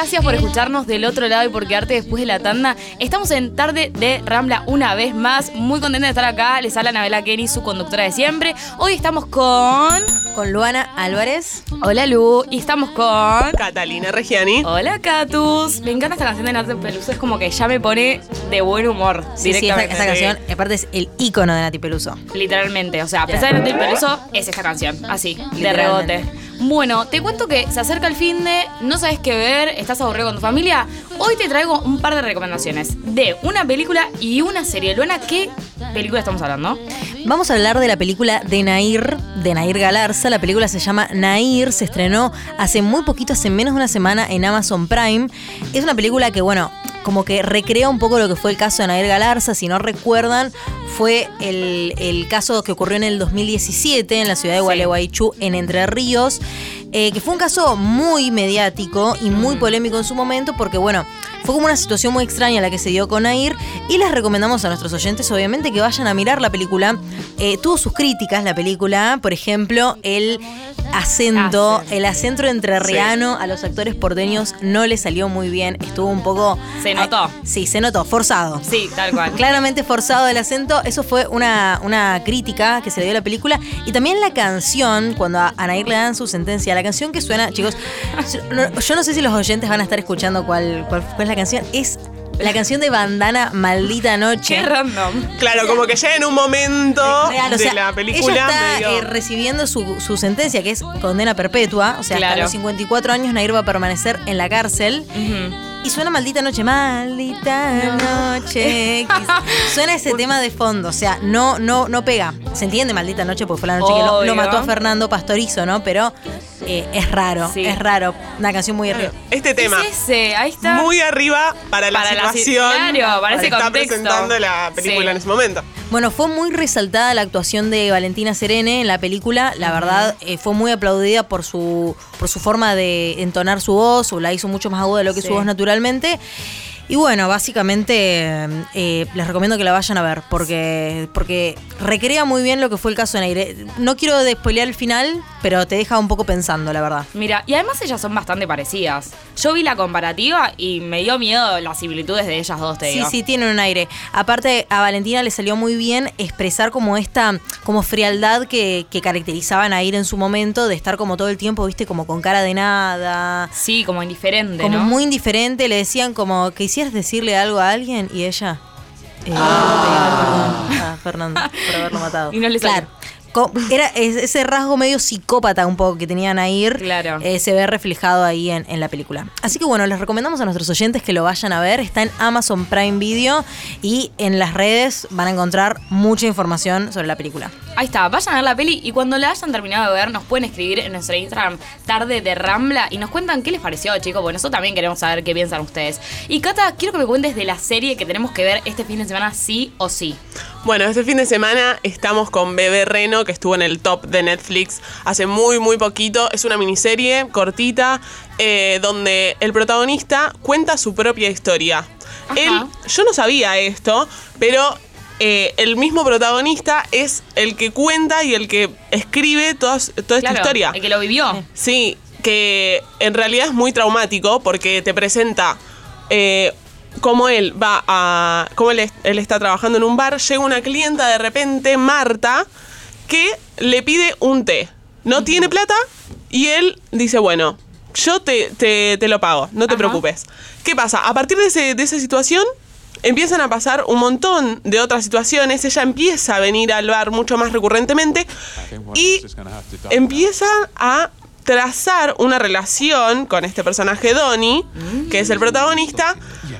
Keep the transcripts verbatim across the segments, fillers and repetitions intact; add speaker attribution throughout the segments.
Speaker 1: gracias por escucharnos del otro lado y por quedarte después de la tanda. Estamos en Tarde de Rambla una vez más. Muy contenta de estar acá. Les habla Anabela Kenny, su conductora de siempre. Hoy estamos con...
Speaker 2: Con Luana Álvarez.
Speaker 1: Hola, Lu. Y estamos con...
Speaker 3: Catalina Reggiani.
Speaker 1: Hola, Catus. Me encanta esta canción de Nati Peluso. Es como que ya me pone de buen humor.
Speaker 2: Sí,
Speaker 1: directamente.
Speaker 2: sí, esta, esta canción, aparte, es el ícono de Nati Peluso.
Speaker 1: Literalmente. O sea, a pesar de Nati Peluso, es esta canción. Así, de rebote. Bueno, te cuento que se acerca el fin de, no sabes qué ver, estás aburrido con tu familia. Hoy te traigo un par de recomendaciones de una película y una serie. Luana, ¿qué película estamos hablando?
Speaker 2: Vamos a hablar de la película de Nair, de Nair Galarza. La película se llama Nair, se estrenó hace muy poquito, hace menos de una semana en Amazon Prime. Es una película que, bueno, como que recrea un poco lo que fue el caso de Nair Galarza. Si no recuerdan, fue el, el caso que ocurrió en el dos mil diecisiete en la ciudad de Gualeguaychú, en Entre Ríos, eh, que fue un caso muy mediático y muy polémico en su momento porque, bueno, fue como una situación muy extraña la que se dio con Nair y les recomendamos a nuestros oyentes, obviamente, que vayan a mirar la película. Eh, tuvo sus críticas la película, por ejemplo, el acento, ah, sí. el acento entrerriano sí. a los actores porteños no le salió muy bien, estuvo un poco...
Speaker 1: Se notó.
Speaker 2: Eh, sí, se notó, forzado.
Speaker 1: Sí, tal cual.
Speaker 2: Claramente forzado el acento, eso fue una, una crítica que se le dio a la película. Y también la canción, cuando a, a Nair le dan su sentencia, la canción que suena, chicos, no, yo no sé si los oyentes van a estar escuchando cuál, cuál, cuál es la canción, es... La canción de Bandana, Maldita Noche.
Speaker 1: Qué random.
Speaker 3: Claro, como que llega en un momento
Speaker 2: real,
Speaker 3: de
Speaker 2: o sea,
Speaker 3: la película.
Speaker 2: Ella está
Speaker 3: medio...
Speaker 2: eh, recibiendo su, su sentencia, que es condena perpetua. O sea,
Speaker 1: claro.
Speaker 2: hasta los cincuenta y cuatro años Nair va a permanecer en la cárcel. Uh-huh. Y suena Maldita Noche, Maldita Noche. Suena ese tema de fondo, o sea, no, no, no pega. Se entiende Maldita Noche porque fue la noche Obvio. que lo, lo mató a Fernando Pastorizo, ¿no? Pero eh, es raro, sí. es raro. Una canción muy arriba.
Speaker 3: Este tema.
Speaker 1: ¿Qué es ese? Ahí está.
Speaker 3: Muy arriba para la
Speaker 1: para
Speaker 3: situación.
Speaker 1: La, claro, para ese
Speaker 3: que está
Speaker 1: contexto.
Speaker 3: presentando la película sí. en ese momento.
Speaker 2: Bueno, fue muy resaltada la actuación de Valentina Serene en la película. La verdad, eh, fue muy aplaudida por su, por su forma de entonar su voz, o la hizo mucho más aguda de lo que sí. su voz naturalmente. Y bueno, básicamente eh, les recomiendo que la vayan a ver porque, porque recrea muy bien lo que fue el caso de Nair. No quiero despoilear el final, pero te deja un poco pensando, la verdad.
Speaker 1: Mira, y además ellas son bastante parecidas. Yo vi la comparativa y me dio miedo las similitudes de ellas dos, te digo.
Speaker 2: Sí, sí, tienen un aire. Aparte, a Valentina le salió muy bien expresar como esta como frialdad que, que caracterizaba a Nair en su momento, de estar como todo el tiempo, viste, como con cara de nada.
Speaker 1: Sí, como indiferente,
Speaker 2: como
Speaker 1: ¿no?
Speaker 2: Como muy indiferente. Le decían como que quisieras decirle algo a alguien y ella eh, ah. perdón a Fernando por haberlo matado.
Speaker 1: Y no le
Speaker 2: claro. Era ese rasgo medio psicópata un poco que tenía Nair,
Speaker 1: claro.
Speaker 2: eh, se ve reflejado ahí en, en la película. Así que bueno, les recomendamos a nuestros oyentes que lo vayan a ver. Está en Amazon Prime Video y en las redes van a encontrar mucha información sobre la película.
Speaker 1: Ahí está, vayan a ver la peli y cuando la hayan terminado de ver nos pueden escribir en nuestro Instagram Tarde de Rambla y nos cuentan qué les pareció, chicos, porque nosotros también queremos saber qué piensan ustedes. Y Cata, quiero que me cuentes de la serie que tenemos que ver este fin de semana sí o sí.
Speaker 3: Bueno, este fin de semana estamos con Bebé Reno, que estuvo en el top de Netflix hace muy, muy poquito. Es una miniserie cortita eh, donde el protagonista cuenta su propia historia. Ajá. Él, yo no sabía esto, pero... Eh, el mismo protagonista es el que cuenta y el que escribe toda, toda
Speaker 1: claro,
Speaker 3: esta historia.
Speaker 1: El que lo vivió.
Speaker 3: Sí, que en realidad es muy traumático porque te presenta eh, cómo él va a. cómo él, él está trabajando en un bar. Llega una clienta de repente, Marta, que le pide un té. No uh-huh. tiene plata y él dice, bueno, yo te, te, te lo pago, no te Ajá. preocupes. ¿Qué pasa? A partir de, ese, de esa situación. Empiezan a pasar un montón de otras situaciones. Ella empieza a venir al bar mucho más recurrentemente y empieza a trazar una relación con este personaje Donnie, que es el protagonista,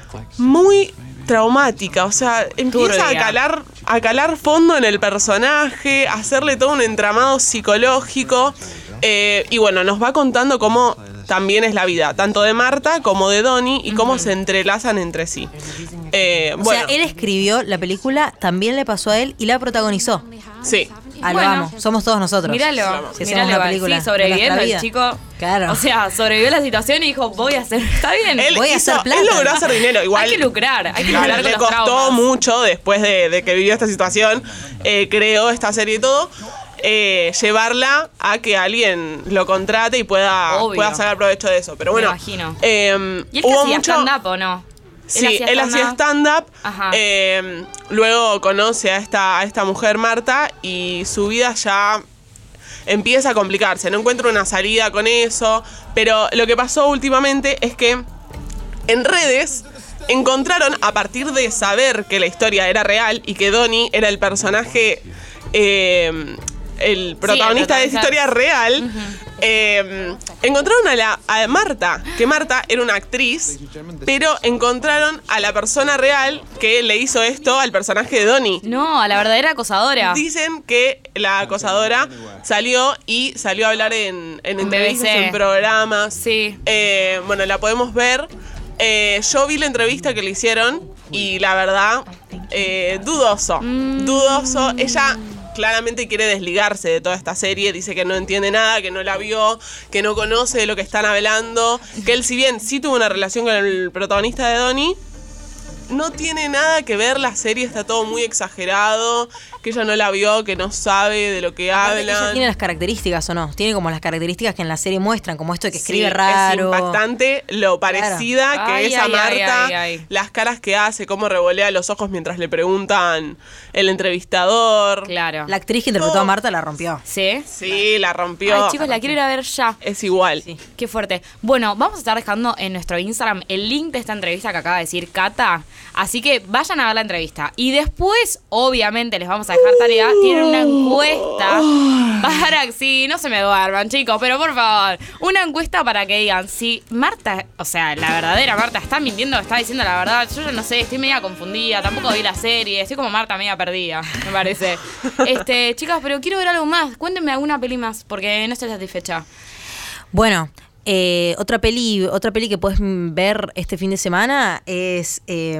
Speaker 3: muy traumática. O sea, empieza a calar, a calar fondo en el personaje, a hacerle todo un entramado psicológico. Eh, y bueno, nos va contando cómo también es la vida, tanto de Marta como de Donnie, y cómo uh-huh. se entrelazan entre sí. Eh,
Speaker 2: o
Speaker 3: bueno.
Speaker 2: sea, él escribió la película, también le pasó a él y la protagonizó.
Speaker 3: Sí.
Speaker 2: Ah, lo bueno, amo. Somos todos nosotros.
Speaker 1: Míralo.
Speaker 2: Si
Speaker 1: míralo
Speaker 2: la película
Speaker 1: sí, sobreviviendo el chico.
Speaker 2: Claro.
Speaker 1: O sea, sobrevivió la situación y dijo, voy a hacer, está bien.
Speaker 3: Él
Speaker 2: voy a
Speaker 3: hizo,
Speaker 2: hacer plata.
Speaker 3: Él logró hacer dinero. Igual,
Speaker 1: hay que lucrar, hay que
Speaker 3: claro,
Speaker 1: lucrar con
Speaker 3: le
Speaker 1: los
Speaker 3: costó
Speaker 1: traumas.
Speaker 3: mucho después de, de que vivió esta situación. Eh, creó esta serie y todo. eh, llevarla a que alguien lo contrate y pueda, pueda sacar provecho de eso. Pero bueno,
Speaker 1: me imagino.
Speaker 3: Eh,
Speaker 1: ¿Y él que hacía mucho... stand-up o no?
Speaker 3: Sí, él hacía él hacía stand-up, eh, luego conoce a esta, a esta mujer, Marta, y su vida ya empieza a complicarse. No encuentra una salida con eso, pero lo que pasó últimamente es que en redes encontraron, a partir de saber que la historia era real y que Donnie era el personaje, eh, el protagonista sí, el de esa historia real, uh-huh. eh, encontraron a, la, a Marta, que Marta era una actriz, pero encontraron a la persona real que le hizo esto al personaje de Donnie.
Speaker 1: No, a la verdadera acosadora.
Speaker 3: Dicen que la acosadora salió y salió a hablar en, en entrevistas, en programas.
Speaker 1: Sí.
Speaker 3: Eh, bueno, la podemos ver. Eh, yo vi la entrevista que le hicieron y la verdad, eh, dudoso, mm. dudoso. Ella claramente quiere desligarse de toda esta serie, dice que no entiende nada, que no la vio, que no conoce de lo que están hablando, que él, si bien sí tuvo una relación con el protagonista de Donnie, no tiene nada que ver, la serie está todo muy exagerado, que ella no la vio, que no sabe de lo que hablan.
Speaker 2: ¿Ella tiene las características o no? Tiene como las características que en la serie muestran, como esto de que escribe sí, raro.
Speaker 3: Es impactante lo parecida claro. que ay, es a ay, Marta, ay, ay, ay. las caras que hace, cómo revolea los ojos mientras le preguntan el entrevistador.
Speaker 1: Claro.
Speaker 2: La actriz que interpretó oh. a Marta la rompió.
Speaker 1: ¿Sí?
Speaker 3: Sí, la rompió.
Speaker 1: Ay, chicos, la quiero ir a ver ya.
Speaker 3: Es igual.
Speaker 1: Sí. Qué fuerte. Bueno, vamos a estar dejando en nuestro Instagram el link de esta entrevista que acaba de decir Cata. Así que vayan a ver la entrevista. Y después, obviamente, les vamos a dejar tarea. Tienen una encuesta para... Sí, no se me duerman, chicos, pero por favor. Una encuesta para que digan si Marta, o sea, la verdadera Marta, está mintiendo o está diciendo la verdad. Yo ya no sé, estoy media confundida. Tampoco vi la serie. Estoy como Marta media perdida, me parece. Este, chicas, pero quiero ver algo más. Cuéntenme alguna peli más, porque no estoy satisfecha.
Speaker 2: Bueno... Eh, otra peli otra peli que puedes ver este fin de semana es... Eh,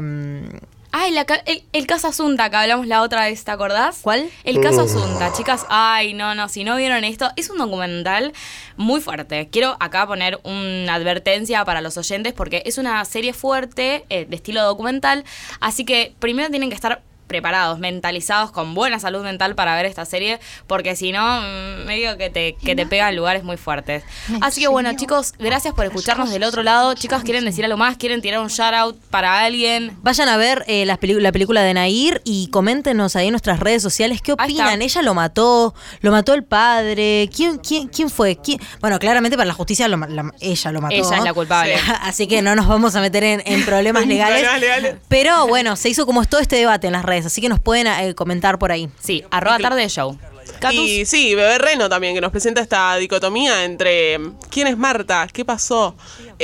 Speaker 1: Ay, la, el, el caso Asunta, que hablamos la otra vez, ¿te acordás?
Speaker 2: ¿Cuál?
Speaker 1: El caso Asunta, chicas. Ay, no, no, si no vieron esto, es un documental muy fuerte. Quiero acá poner una advertencia para los oyentes porque es una serie fuerte, eh, de estilo documental. Así que primero tienen que estar preparados, mentalizados, con buena salud mental para ver esta serie, porque si no, medio que te, que te pega en lugares muy fuertes. Así que bueno, chicos, gracias por escucharnos del otro lado. Chicas, ¿quieren decir algo más? ¿Quieren tirar un shout out para alguien?
Speaker 2: Vayan a ver eh, la, pelic- la película de Nair y coméntenos ahí en nuestras redes sociales qué opinan. Ella lo mató, lo mató el padre. ¿Quién, quién, quién fue? ¿Quién? Bueno, claramente para la justicia lo, la, ella lo mató.
Speaker 1: Ella es la culpable.
Speaker 2: Sí. Así que no nos vamos a meter en, en problemas legales. Pero bueno, se hizo como todo este debate en las redes. Así que nos pueden eh, comentar por ahí.
Speaker 1: Sí, arroba tarde de show.
Speaker 3: ¿Catus? Y sí, Bebé Reno también, que nos presenta esta dicotomía entre ¿quién es Marta? ¿Qué pasó?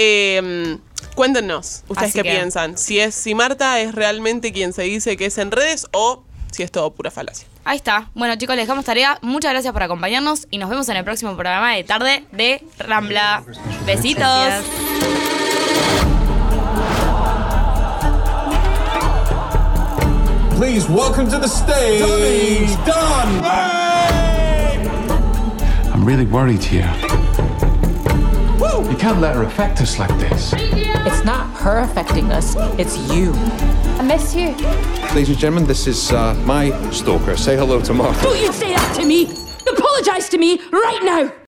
Speaker 3: Eh, cuéntenos, ustedes qué que... piensan. Si es si Marta es realmente quien se dice que es en redes o si es todo pura falacia.
Speaker 1: Ahí está. Bueno, chicos, les dejamos tarea. Muchas gracias por acompañarnos y nos vemos en el próximo programa de Tarde de Rambla. Besitos. Gracias.
Speaker 4: Please welcome to the stage, Don. I'm really worried here. Woo! You can't let her affect us like this.
Speaker 5: It's not her affecting us, it's you. I miss you.
Speaker 4: Ladies and gentlemen, this is uh, my stalker. Say hello to Martha.
Speaker 5: Don't you say that to me! Apologize to me right now!